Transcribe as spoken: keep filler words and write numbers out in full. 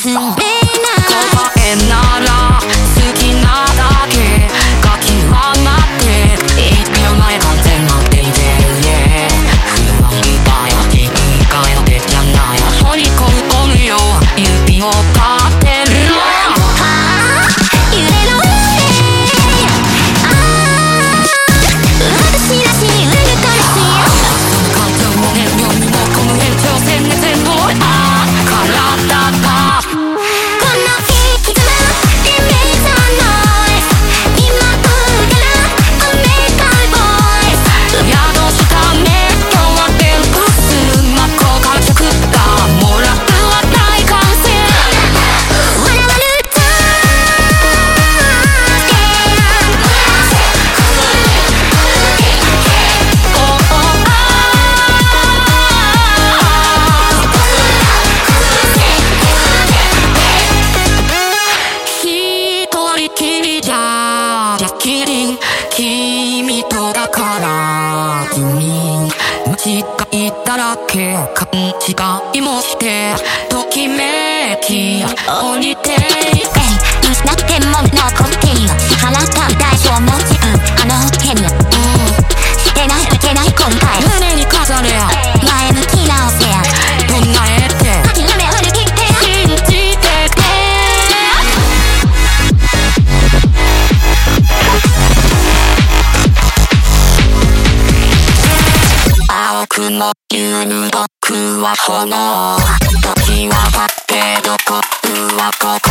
結べない答えなら好きなだけが極まって一秒前完全なっていてね不安いっぱいは一回の手じゃない掘り込むよ指を立てるのはぁ揺れの私らしいウルトラシア感情も燃料にも込む延長線で全部あー体がこの日絆イメージノイズ今からアメリカンボイス宿した目今日はテンプス真っ向から食ったもらうは大歓声笑われた君とだから君間違いだらけ勘違いもしてときめき降りていつなっても残っている払った代償も自分あの手にしてない受けない今回胸に飾れ前向き直せ唱えて諦め振り切って信じてて青くも言う僕は炎時はだってどこうはこ